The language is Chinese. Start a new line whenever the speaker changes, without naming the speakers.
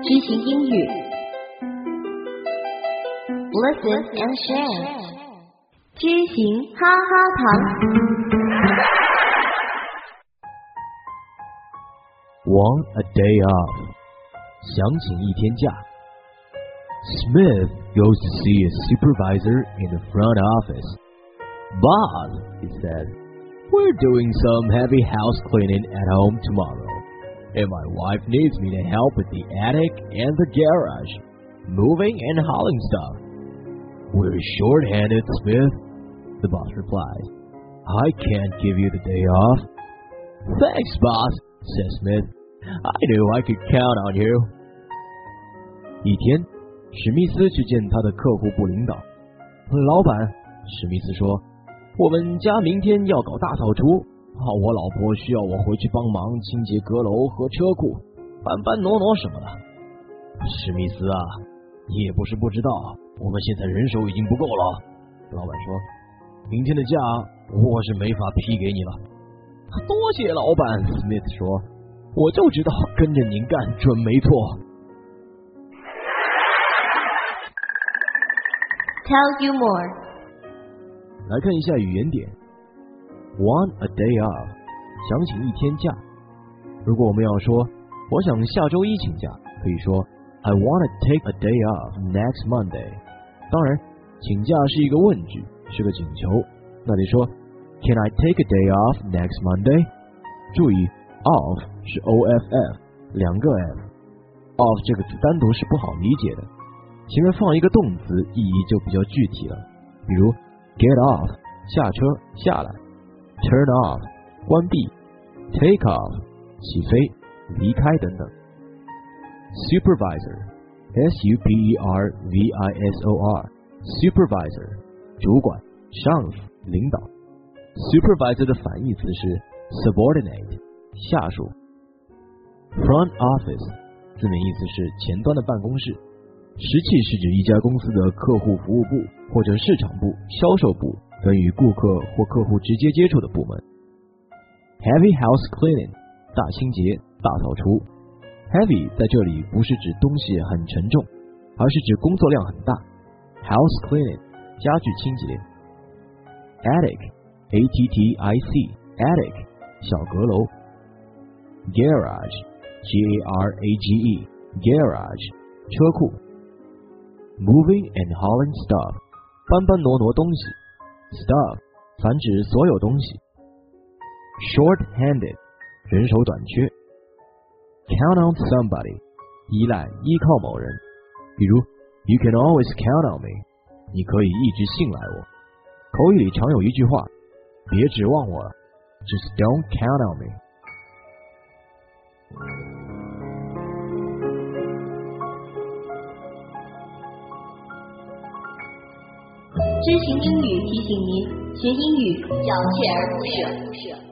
知行英语 Listen and share 知行哈哈堂
Want a day off 想请一天假 Smith goes to see a supervisor in the front office. Boss, he said, we're doing some heavy house cleaning at home tomorrow, and my wife needs me to help with the attic and the garage, moving and hauling stuff. We're short-handed, Smith, the boss replied. I can't give you the day off. Thanks, boss, said Smith. I knew I could count on you. 一天，史密斯去见他的客户部领导。老板，史密斯说，我们家明天要搞大扫除，我老婆需要我回去帮忙清洁阁楼和车库，搬搬挪挪什么的。史密斯啊，你也不是不知道，我们现在人手已经不够了。老板说，明天的假我是没法批给你了。多谢老板，史密斯说，我就知道跟着您干准没错。
Tell you more
来看一下语言点 Want a day off 想请一天假。如果我们要说我想下周一请假，可以说 I want to take a day off next Monday。 当然请假是一个问句，是个请求，那得说 Can I take a day off next Monday？ 注意 off 是 OFF 两个 F， off 这个词单独是不好理解的，前面放一个动词意义就比较具体了，比如 get off 下车下来， turn off 关闭， take off 起飞离开等等。 supervisor S-U-P-E-R-V-I-S-O-R supervisor 主管上司领导。 supervisor 的反义词是 subordinate 下属。 front office 字面意思是前端的办公室，实际是指一家公司的客户服务部或者市场部、销售部等与顾客或客户直接接触的部门。 Heavy house cleaning 大清洁、大扫除。 Heavy 在这里不是指东西很沉重，而是指工作量很大。 House cleaning 家具清洁。 Attic A-T-T-I-C Attic 小阁楼。 Garage G-A-R-A-G-E Garage 车库。Moving and hauling stuff 搬搬挪挪东西。 Stuff 泛指所有东西。 Short-handed 人手短缺。 Count on somebody 依赖依靠某人，比如 You can always count on me 你可以一直信赖我。口语里常有一句话，别指望我了， Just don't count on me。
知行英语提醒您，学英语要锲而不舍。